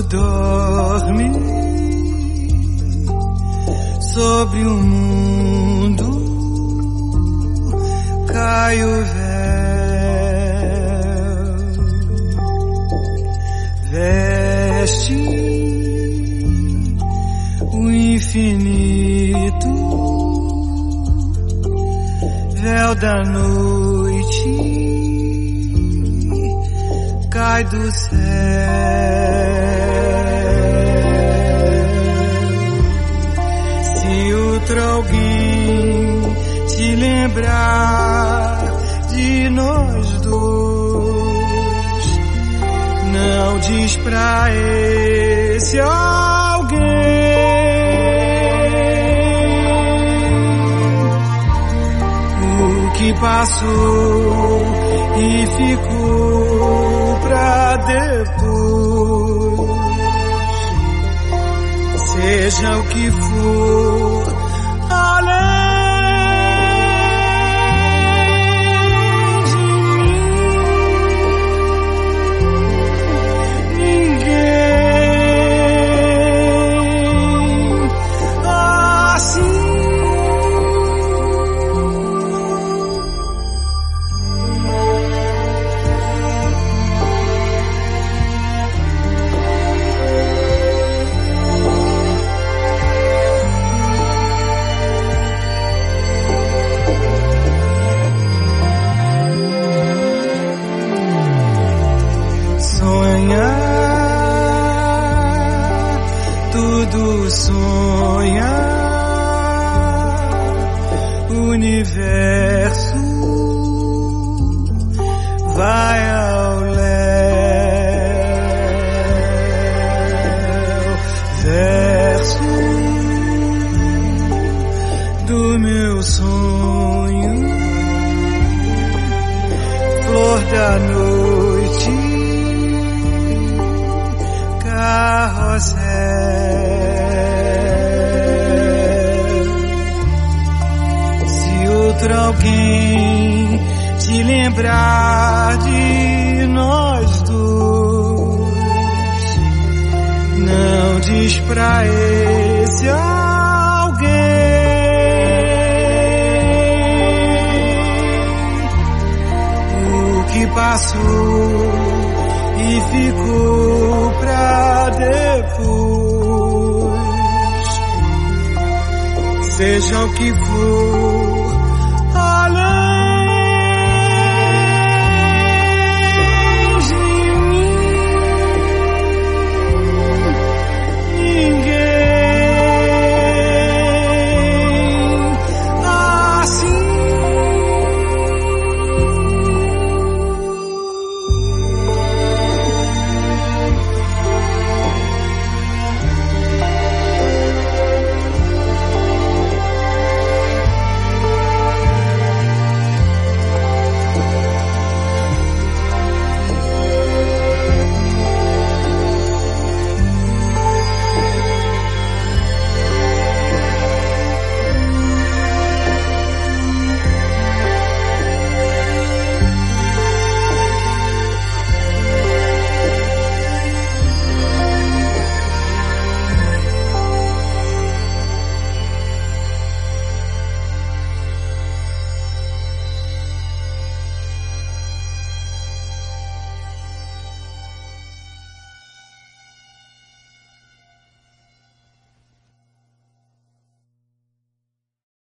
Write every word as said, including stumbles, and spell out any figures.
dorme sobre o mundo, cai o véu, veste o infinito, véu da noite, cai do céu. Se outro alguém te lembrar de nós dois, não diz pra esse alguém o que passou e ficou pra depois. Seja o que for, além de mim, ninguém assim. Tudo sonha, o universo vai ao léu, verso do meu sonho, flor da noite, carrossel. Se outro alguém te lembrar de nós dois, não diz pra esse alguém o que passou e ficou pra depois. Seja o que for,